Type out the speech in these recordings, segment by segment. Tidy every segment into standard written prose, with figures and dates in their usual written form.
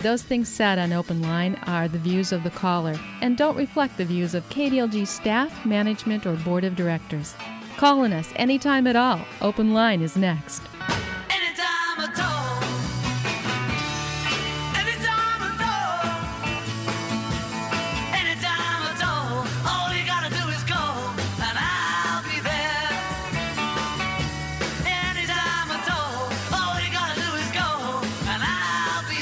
those things said on Open Line are the views of the caller and don't reflect the views of KDLG staff, management, or board of directors. Call on us anytime at all. Open Line is next. Anytime at all. Anytime at all. Anytime at all. All you gotta do is call and I'll be there. Anytime at all. All you gotta do is call and I'll be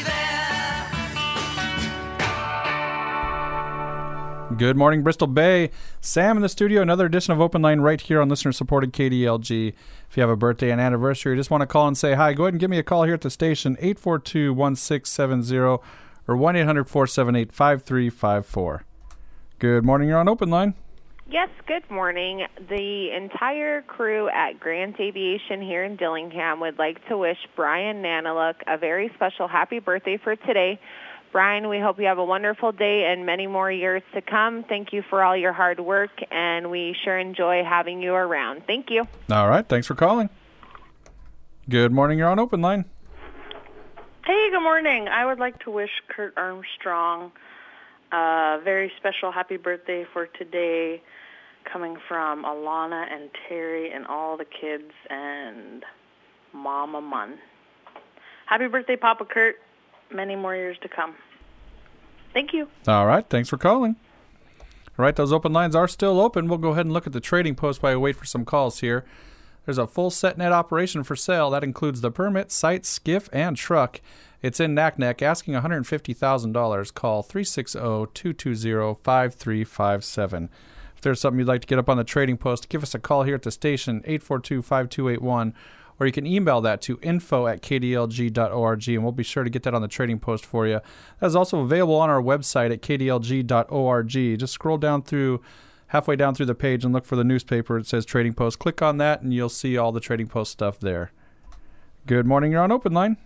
there. Good morning, Bristol Bay. Sam in the studio, another edition of Open Line right here on listener-supported KDLG. If you have a birthday and anniversary, or just want to call and say hi, go ahead and give me a call here at the station, 842-1670 or 1-800-478-5354. Good morning, you're on Open Line. Yes, good morning. The entire crew at Grant Aviation here in Dillingham would like to wish Brian Nanaluk a very special happy birthday for today. Brian, we hope you have a wonderful day and many more years to come. Thank you for all your hard work, and we sure enjoy having you around. Thank you. All right, thanks for calling. Good morning, you're on Open Line. Hey, good morning. I would like to wish Kurt Armstrong a very special happy birthday for today, coming from Alana and Terry and all the kids and Mama Munn. Happy birthday, Papa Kurt. Many more years to come. Thank you. All right, thanks for calling. All right, those open lines are still open. We'll go ahead and look at the trading post while we wait for some calls here. There's a full SetNet operation for sale. That includes the permit, site, skiff, and truck. It's in Naknek, asking $150,000. Call 360-220-5357. If there's something you'd like to get up on the trading post, give us a call here at the station, 842-5281, or you can email that to info@kdlg.org, and we'll be sure to get that on the trading post for you. That's also available on our website at kdlg.org. Just scroll down through, halfway down through the page, and look for the newspaper. It says Trading Post. Click on that, and you'll see all the Trading Post stuff there. Good morning. You're on Open Line.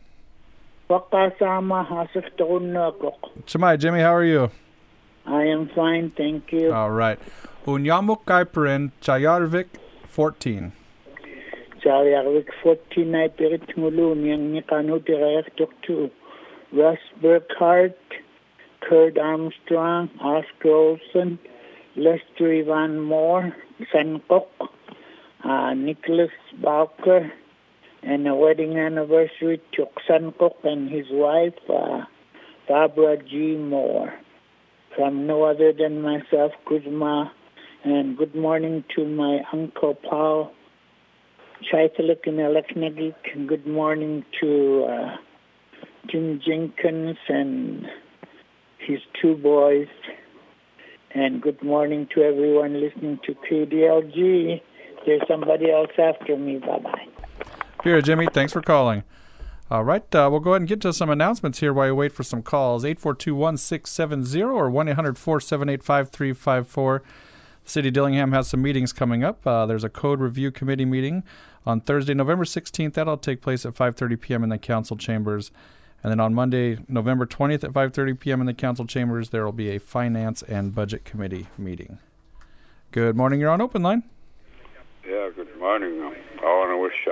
Shamai, Jimmy, how are you? I am fine, thank you. All right. Unyamuk Kaiperin, Chayarvik, 14. Chayarvik 14, I pirit ngulun yang nikanu direct to Russ Burkhardt, Kurt Armstrong, Oscar Olson, Lester Ivan Moore, Sankok, Nicholas Bowker, and a wedding anniversary to Sankok and his wife, Barbara G. Moore. From no other than myself, Kuzma, and good morning to my Uncle Paul Chaitalik in Eleknagik, and good morning to Jim Jenkins and his two boys, and good morning to everyone listening to KDLG. There's somebody else after me. Bye-bye. Here, Jimmy. Thanks for calling. All right, we'll go ahead and get to some announcements here while you wait for some calls. 842-1670 or 1-800-478-5354. The City of Dillingham has some meetings coming up. There's a code review committee meeting on Thursday, November 16th. That'll take place at 5:30 p.m. in the council chambers. And then on Monday, November 20th at 5:30 p.m. in the council chambers, there will be a finance and budget committee meeting. Good morning. You're on Open Line. Yeah, good morning. I want to wish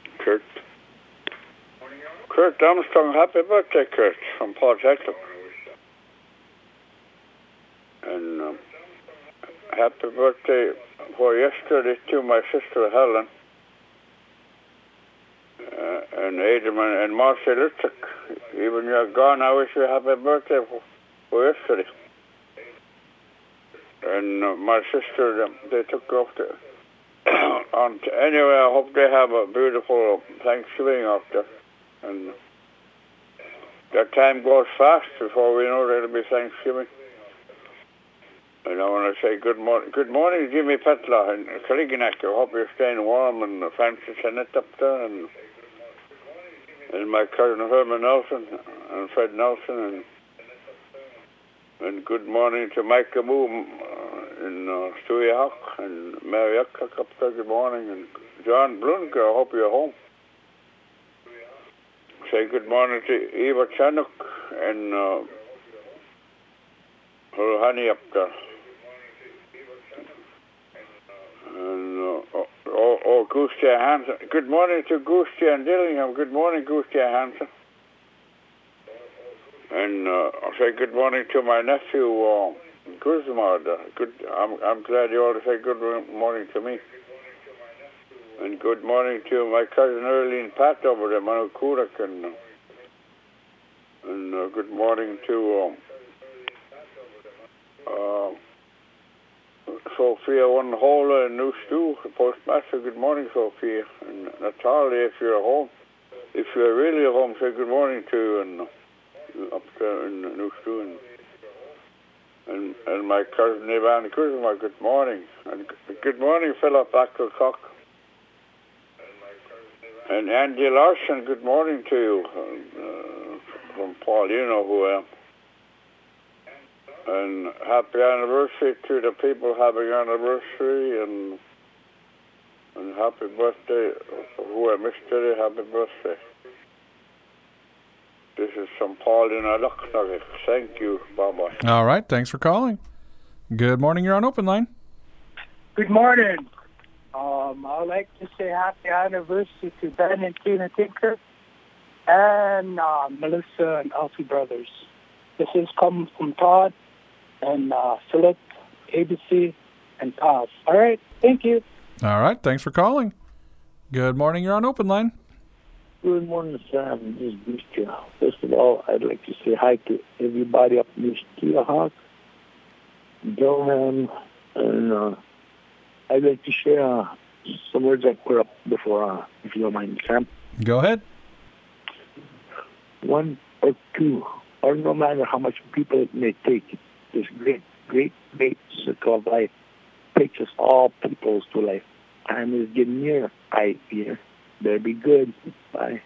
Kurt Armstrong, happy birthday, Kurt, from Port Eckley. And happy birthday for yesterday to my sister Helen, and Adrian and Marcy Litzek. Even you're gone, I wish you a happy birthday for yesterday. And my sister, they took off to... anyway, I hope they have a beautiful Thanksgiving after. And that time goes fast before we know it'll be Thanksgiving. And I want to say good morning, Jimmy Petla and Kaliginak. I hope you're staying warm, and Francis Annette up there, and my cousin Herman Nelson and Fred Nelson, and good morning to Mike Boom in Stuyahawk and Mary Yuck up there. Good morning, and John Blunker. I hope you're home. Say good morning to Eva Chanuk and her honey up there. And Goostia Hansen. Good morning to Goostia and Dillingham. Good morning, Goostia Hansen. And I say good morning to my nephew, Guzman. I'm glad you all say good morning to me. And good morning to my cousin Earlene Pat over there, Manukurak. And good morning to Sophia One-Hola in New Stew, Postmaster. Good morning, Sophia. And Natalia, if you're at home. If you're really at home, say good morning to you. And up there in New Stew. And my cousin Ivan Kuzma, good morning. And good morning, Philip Ackelcock. And Andy Larson, good morning to you. From Paul, you know who I am. And happy anniversary to the people having anniversary, and happy birthday, who I missed today, happy birthday. This is from Paul in Alaknagik. Thank you. Bye-bye. All right. Thanks for calling. Good morning. You're on Open Line. Good morning. I'd like to say happy anniversary to Ben and Tina Tinker and Melissa and Alfie Brothers. This is coming from Todd and Philip, ABC, and Todd. All right. Thank you. All right. Thanks for calling. Good morning. You're on Open Line. Good morning, Sam. This is Bruce here. First of all, I'd like to say hi to everybody up in Steelhawk, Durham, and I'd like to share some words I put up before, if you don't mind, Sam. Go ahead. 1 or 2, or no matter how much people it may take, this great circle of life takes us all peoples to life. Time is getting near, I fear. Better be good. Bye.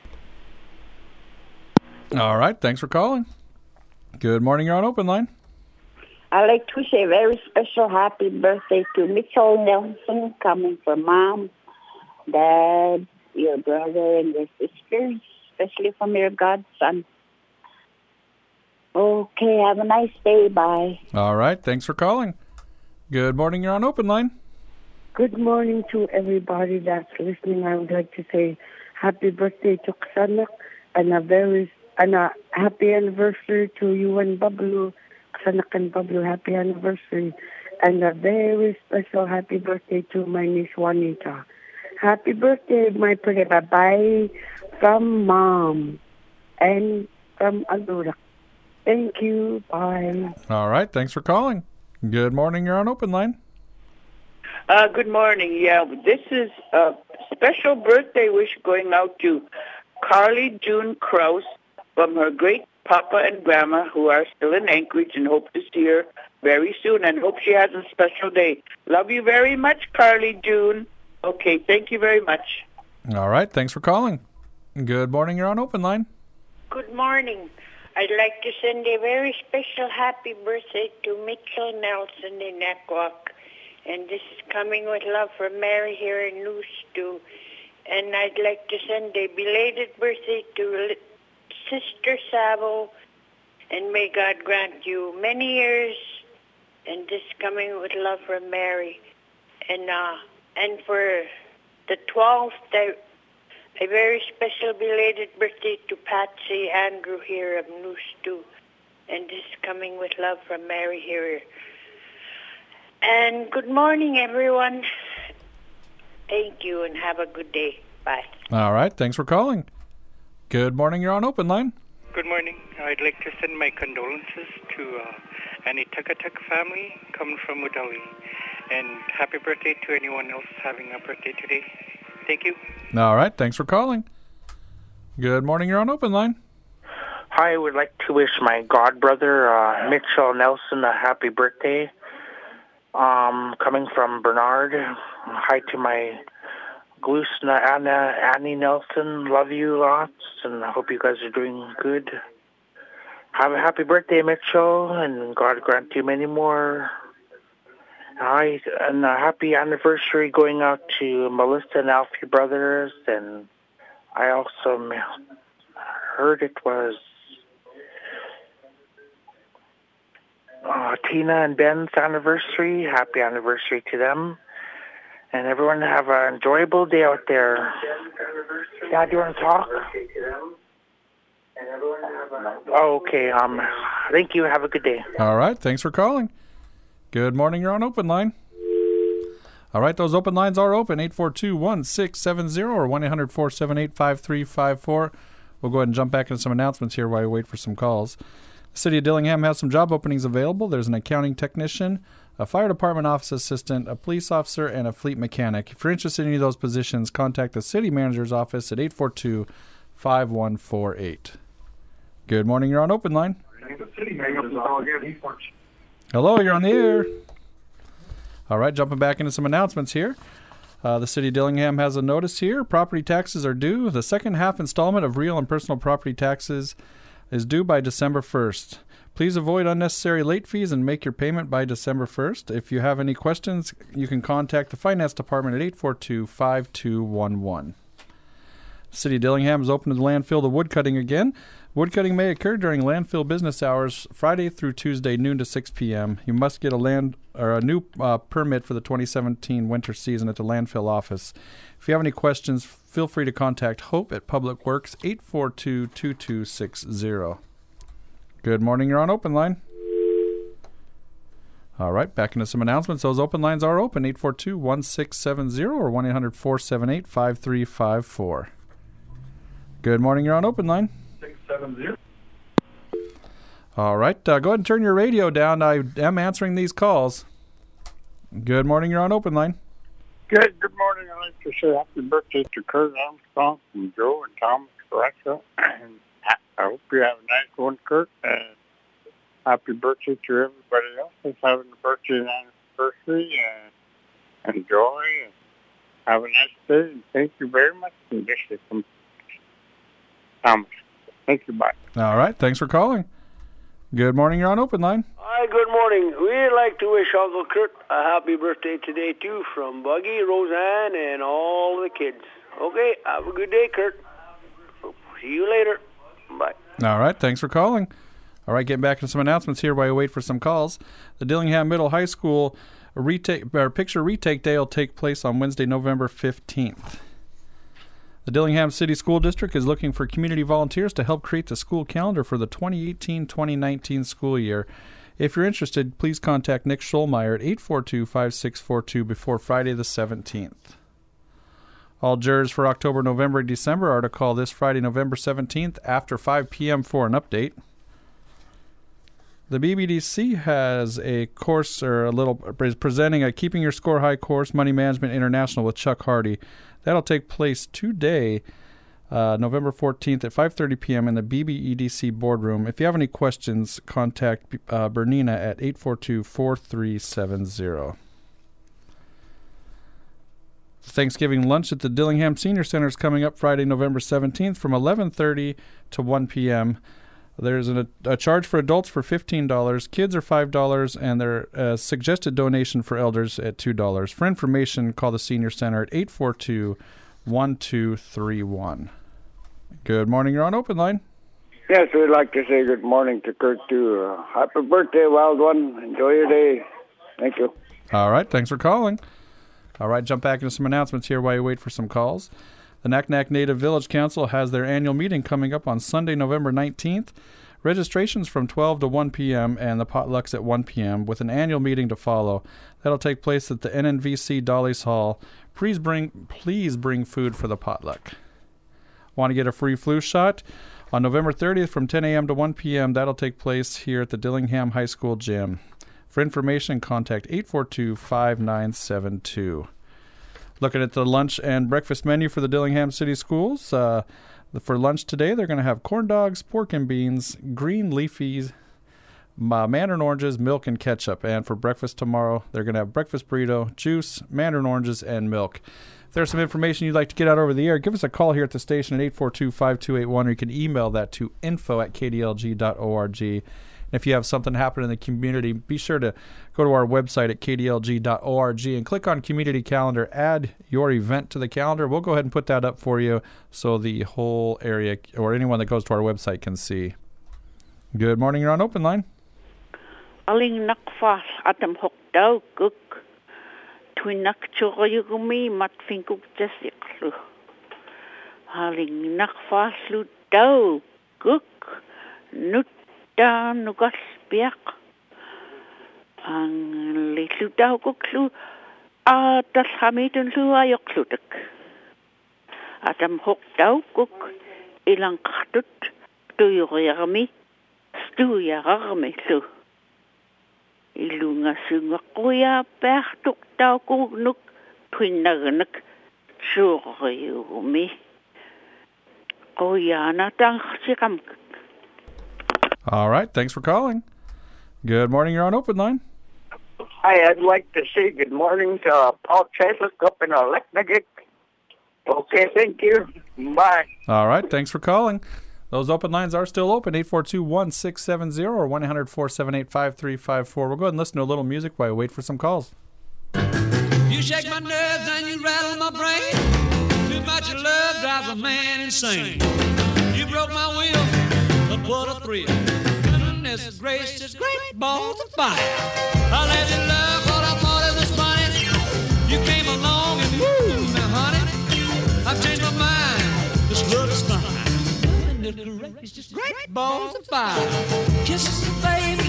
All right. Thanks for calling. Good morning. You're on Open Line. I'd like to say a very special happy birthday to Mitchell Nelson, coming from Mom, Dad, your brother, and your sisters, especially from your godson. Okay, have a nice day. Bye. All right. Thanks for calling. Good morning. You're on Open Line. Good morning to everybody that's listening. I would like to say happy birthday to Ksanak and a happy anniversary to you and Bablu. Ksanak and Bablu, happy anniversary. And a very special happy birthday to my niece Juanita. Happy birthday, my pretty. Bye-bye from Mom and from Alura. Thank you. Bye. All right. Thanks for calling. Good morning. You're on Open Line. Good morning. Yeah, this is a special birthday wish going out to Carly June Krause from her great papa and grandma, who are still in Anchorage, and hope to see her very soon, and hope she has a special day. Love you very much, Carly June. Okay, thank you very much. All right. Thanks for calling. Good morning. You're on Open Line. Good morning. I'd like to send a very special happy birthday to Mitchell Nelson in Nakwak. And this is coming with love from Mary here in New Stew. And I'd like to send a belated birthday to Sister Sabo. And may God grant you many years. And this coming with love from Mary. And for the 12th, a very special belated birthday to Patsy Andrew here of New Stew. And this coming with love from Mary here. And good morning, everyone. Thank you, and have a good day. Bye. All right. Thanks for calling. Good morning. You're on Open Line. Good morning. I'd like to send my condolences to Annie Tukatuk family coming from Udali. And happy birthday to anyone else having a birthday today. Thank you. All right. Thanks for calling. Good morning. You're on Open Line. Hi. I would like to wish my godbrother, Mitchell Nelson, a happy birthday. Coming from Bernard. Hi to my Glusna Annie Nelson. Love you lots, and I hope you guys are doing good. Have a happy birthday, Mitchell, and God grant you many more. Hi, and a happy anniversary going out to Melissa and Alfie Brothers, and I also heard it was Tina and Ben's anniversary. Happy anniversary to them. And everyone have an enjoyable day out there. Dad, do you want to talk? Oh, okay. Thank you. Have a good day. All right. Thanks for calling. Good morning. You're on Open Line. All right. Those open lines are open. 842-1670 or 1-800-478-5354. We'll go ahead and jump back into some announcements here while we wait for some calls. The City of Dillingham has some job openings available. There's an accounting technician, a fire department office assistant, a police officer, and a fleet mechanic. If you're interested in any of those positions, contact the city manager's office at 842-5148. Good morning. You're on Open Line. Hello, you're on the air. All right, jumping back into some announcements here. The City of Dillingham has a notice here. Property taxes are due. The second half installment of real and personal property taxes is due by December 1st. Please avoid unnecessary late fees and make your payment by December 1st. If you have any questions, you can contact the Finance Department at 842-5211. City of Dillingham is open to the landfill to woodcutting again. Woodcutting may occur during landfill business hours, Friday through Tuesday, noon to 6 p.m. You must get a new permit for the 2017 winter season at the landfill office. If you have any questions, feel free to contact Hope at Public Works, 842-2260. Good morning. You're on Open Line. All right, back into some announcements. Those open lines are open, 842-1670 or 1-800-478-5354. Good morning. You're on Open Line. 670. All right, go ahead and turn your radio down. I am answering these calls. Good morning. You're on Open Line. Good morning. I'd like to say happy birthday to Kurt Armstrong from Joe and Thomas Correcto. And I hope you have a nice one, Kurt. And happy birthday to everybody else that's having a birthday anniversary. And enjoy and have a nice day. And thank you very much. And this is from Thomas. Thank you. Bye. All right. Thanks for calling. Good morning. You're on Open Line. Hi, good morning. We'd like to wish Uncle Kurt a happy birthday today, too, from Buggy, Roseanne, and all the kids. Okay, have a good day, Kurt. See you later. Bye. All right, thanks for calling. All right, getting back into some announcements here while we wait for some calls. The Dillingham Middle High School picture retake day will take place on Wednesday, November 15th. The Dillingham City School District is looking for community volunteers to help create the school calendar for the 2018-2019 school year. If you're interested, please contact Nick Scholmeyer at 842-5642 before Friday the 17th. All jurors for October, November, and December are to call this Friday, November 17th after 5 p.m. for an update. The BBDC has a course is presenting a Keeping Your Score High course, Money Management International with Chuck Hardy. That'll take place today, November 14th at 5:30 p.m. in the BBEDC boardroom. If you have any questions, contact Bernina at 842-4370. Thanksgiving lunch at the Dillingham Senior Center is coming up Friday, November 17th from 11:30 to 1 p.m. There's a charge for adults for $15, kids are $5, and there's a suggested donation for elders at $2. For information, call the Senior Center at 842-1231. Good morning. You're on Open Line. Yes, we'd like to say good morning to Kurt, too. Happy birthday, Wild One. Enjoy your day. Thank you. All right. Thanks for calling. All right. Jump back into some announcements here while you wait for some calls. The Naknek Native Village Council has their annual meeting coming up on Sunday, November 19th. Registration's from 12 to 1 p.m. and the potluck's at 1 p.m. with an annual meeting to follow. That'll take place at the NNVC Dolly's Hall. Please bring food for the potluck. Want to get a free flu shot? On November 30th from 10 a.m. to 1 p.m., that'll take place here at the Dillingham High School gym. For information, contact 842-5972. Looking at the lunch and breakfast menu for the Dillingham City Schools. For lunch today, they're going to have corn dogs, pork and beans, green leafies, mandarin oranges, milk, and ketchup. And for breakfast tomorrow, they're going to have breakfast burrito, juice, mandarin oranges, and milk. If there's some information you'd like to get out over the air, give us a call here at the station at 842-5281, or you can email that to info@kdlg.org. And if you have something happen in the community, be sure to go to our website at kdlg.org and click on Community Calendar. Add your event to the calendar. We'll go ahead and put that up for you so the whole area or anyone that goes to our website can see. Good morning. You're on Open Line. Aling nakfas atam hokdaw guk. Twinak churayugumi matfinkuk jasiklu. Aling nakfas ludaw guk. nutta nugaspiaq ang litutaw ko klu tas hamidun lu ayoklutak atam hoktaw kuk ilang katut tuyurami stuyarami lu ilunga sunga kuya pertuk taw ko nuk twinaganak surayumi kuya na tang sikam. All right, thanks for calling. Good morning, you're on Open Line. Hi, I'd like to say good morning to Paul Cheswick up in Aleknagik. Okay, thank you. Bye. All right, thanks for calling. Those open lines are still open, 842-1670 or 1-800-478-5354. We'll go ahead and listen to a little music while we wait for some calls. You shake my nerves and you rattle my brain. Too much love drives a man insane. You broke my will, but what a thrill. Goodness gracious, great balls of fire. I let you love what I thought it was funny. You came along and woo, now honey, I've changed my mind. This love is fine. Goodness gracious, great balls of fire. Kisses, baby.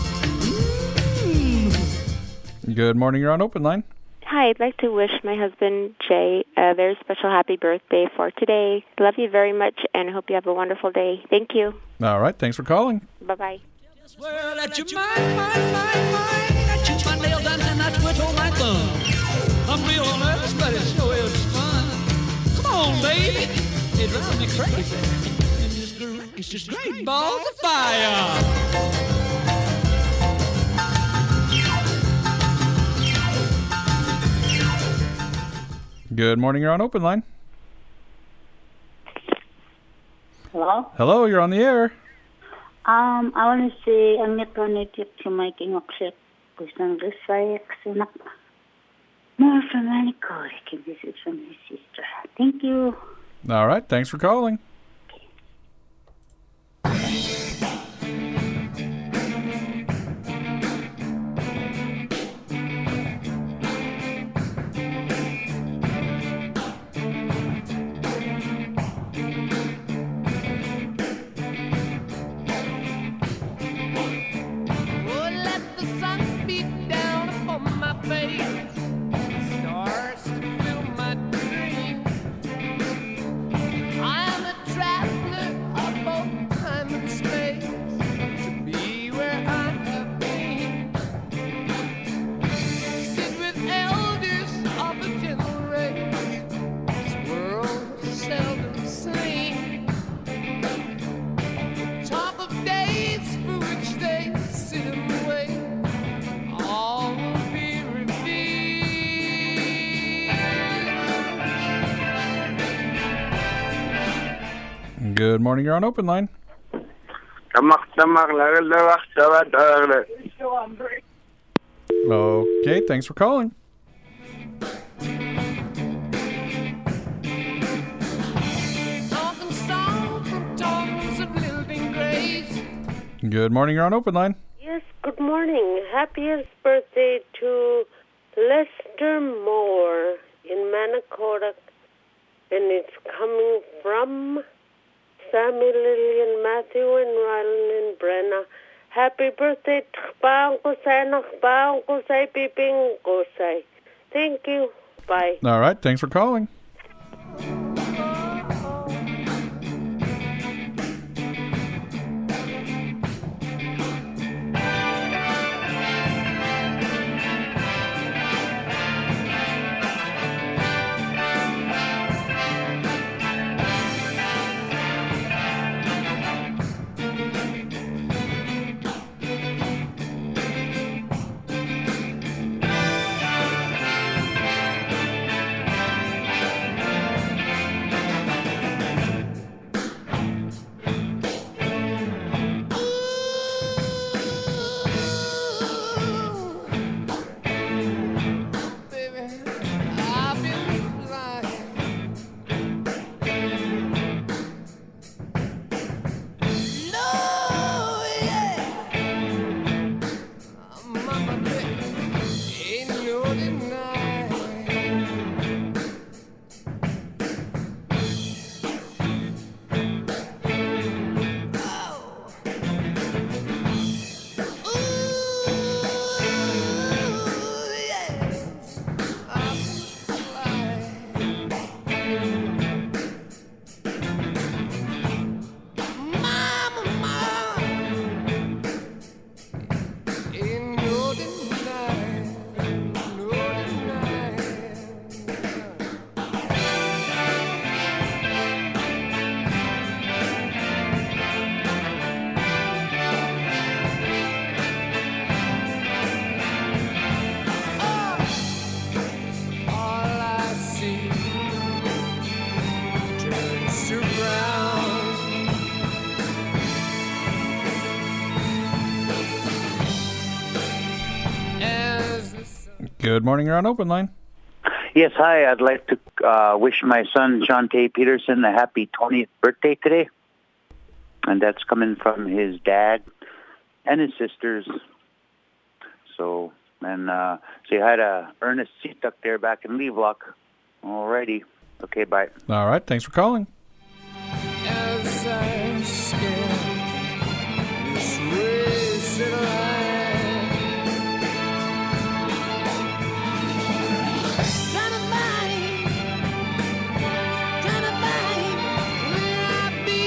Good morning, you're on Open Line. Hi, I'd like to wish my husband, Jay, a very special happy birthday for today. Love you very much and hope you have a wonderful day. Thank you. All right, thanks for calling. Bye-bye. Well, that you mine. I chew my nails down and I twiddle my thumb. I'm real nervous, but it sure is fun. Come on, baby. It drives me crazy. It's just great balls of fire. Good morning, you're on Open Line. Hello? Hello, you're on the air. I want to say I'm not going to take to my king of shit. Because I'm just like, more from any code. This is from my sister. Thank you. All right, thanks for calling. Good morning, you're on Open Line. Okay, thanks for calling. Good morning, you're on Open Line. Yes, good morning. Happiest birthday to Lester Moore in Manakota, and it's coming from Sammy, Lillian, Matthew, and Rylan and Brenna. Happy birthday. Thank you. Bye. All right, thanks for calling. Good morning. You're on Open Line. Yes, hi. I'd like to wish my son, John Tay Peterson, a happy 20th birthday today. And that's coming from his dad and his sisters. So, say hi to Ernest Seatuck there back in Levelock. Alrighty. Okay, bye. All right. Thanks for calling. As I scan this racing line, trying to find where I be.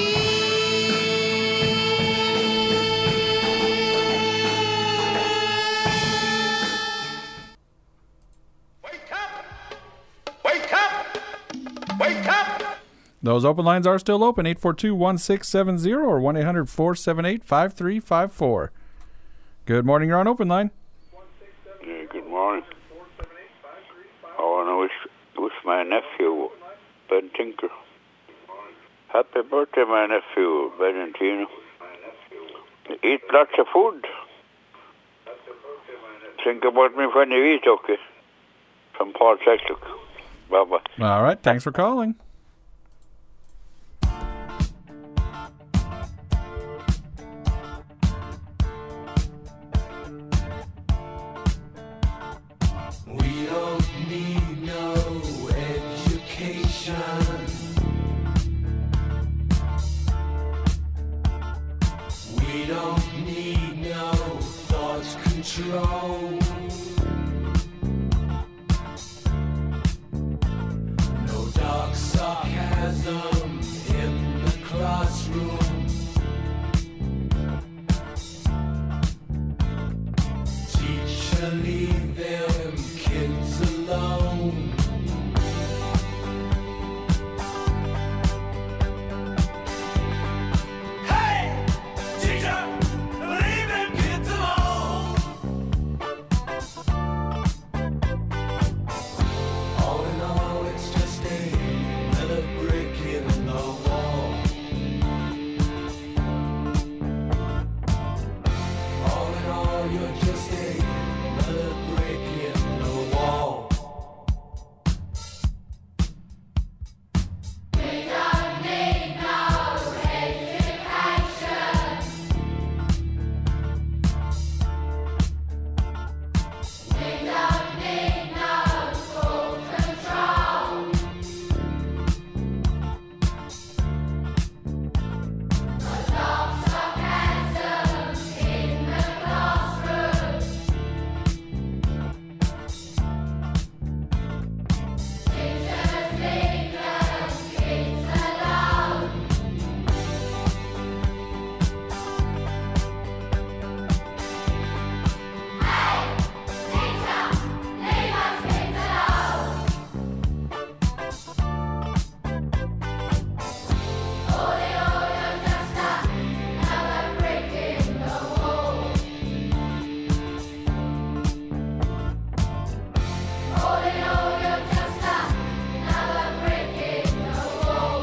Wake up! Wake up! Those open lines are still open, 842-1670 or 1-800-478-5354. Good morning, you're on Open Line. Yeah, good morning. I want to wish my nephew, Ben Tinker. Happy birthday, my nephew, Ben and Tina. Eat lots of food. Think about me when you eat, okay? From Paul Cheslock. Bye-bye. All right, thanks for calling. We don't need no education. We don't need no thought control. No dark sarcasm in the classroom. Teacher, leave them kids alone. Hey, teacher, leave them kids alone. All in all, it's just another brick in the wall. All in all, you're just another brick in the wall. We don't need no education. We don't need no school control. No dark sarcasm in the classroom. Teachers, leave them kids alone. Hey, teacher, leave us kids alone. All in all, you're just another brick in the wall. All in all, you're just another brick in the wall.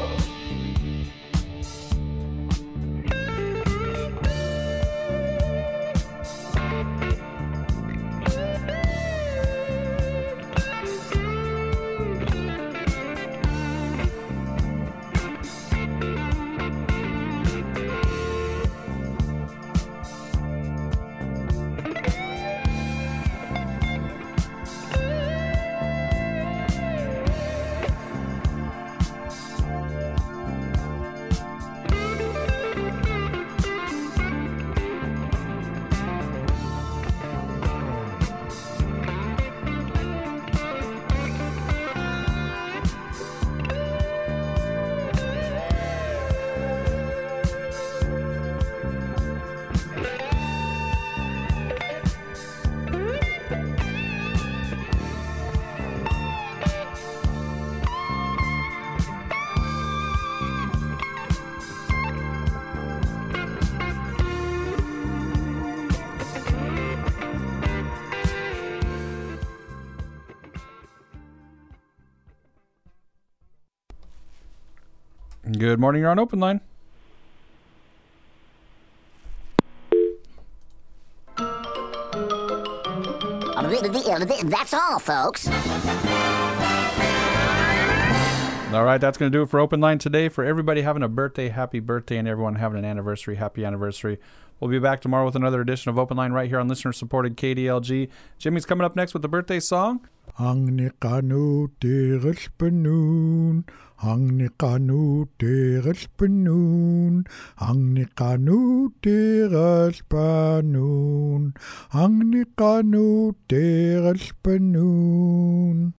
Good morning, you're on Open Line. That's all, folks. All right, that's going to do it for Open Line today. For everybody having a birthday, happy birthday, and everyone having an anniversary, happy anniversary. We'll be back tomorrow with another edition of Open Line right here on listener-supported KDLG. Jimmy's coming up next with the birthday song. Ang nikanu teres penun, ang nikanu teres penun, ang nikanu teres penun, ang nikanu teres penun.